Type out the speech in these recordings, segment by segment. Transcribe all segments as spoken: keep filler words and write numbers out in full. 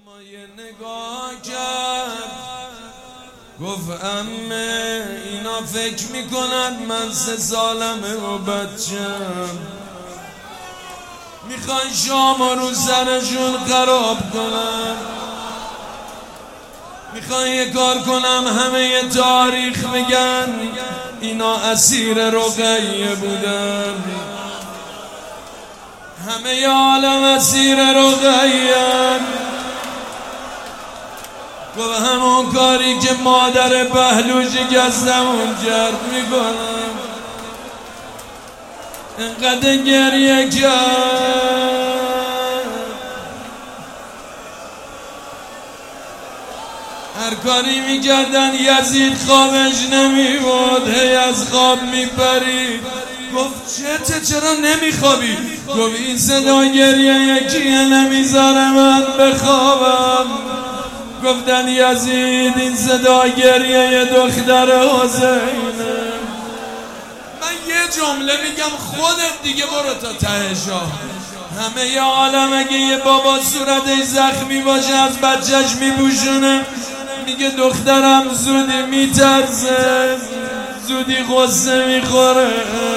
اما یه نگاه کرد گفت امه اینا فکر میکنن من سه سالمه و بچم میخوان شام رو سرشون خراب کنن، میخوان یه کار کنم همه یه تاریخ بگن اینا اسیر رقیه بودن، همه ی عالم اسیر رقیه. گفت همون کاری که مادر بهلوش گزدمون کرد میکنم. اینقدر گریه کرد هر کاری میکردن یزید خوابش نمیبود، هی از خواب میپرید. گفت چته چرا نمیخوابی؟ گفت این صدا گریه یکیه نمیذاره من بخوابم. گفتن یزید این صدا گریه ی دختر حسینه. من یه جمله میگم خودت دیگه برو تا تهشا. همه ی عالم اگه یه بابا صورتش زخمی باشه از بچهش میپوشونه، میگه دخترم زودی میترسه زودی غصه میخوره.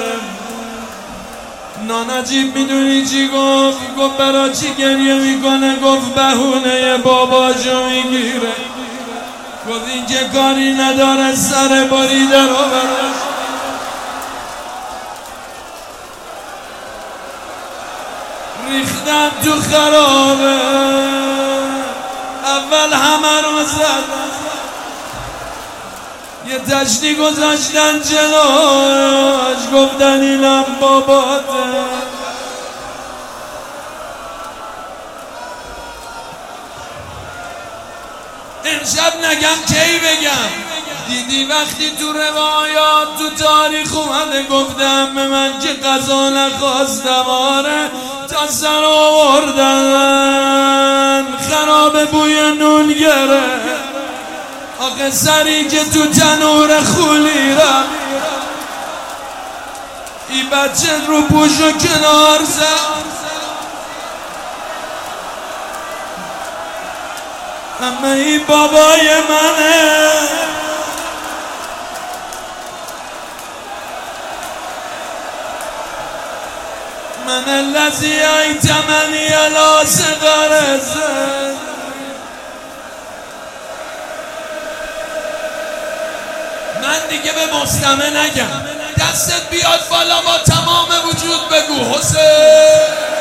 نانجیب میدونی چی گفت؟ گفت برا چی گریه میکنه؟ گفت بهونه باباشو میگیره. گفت این که کاری نداره سر بریده رو برش. ریختن تو خرابه اول همه رو زدن، یه تشتی گذاشتن جلوش گفتن اینم باباته. امشب نگم کی بگم؟ دیدی وقتی تو روایات تو تاریخ اومده گفتم به من که قضا نخواستم، آره تا سر آوردن خراب بوی نون گره. آخه سری که تو تنور خولی را ای بچه رو پوشو کنار زد. اما ای بابای منه، من الذی ایتمنی علی صغر سن. من دیگه به مستمع نگم، دستت بیاد بالا با تمام وجود بگو حسین.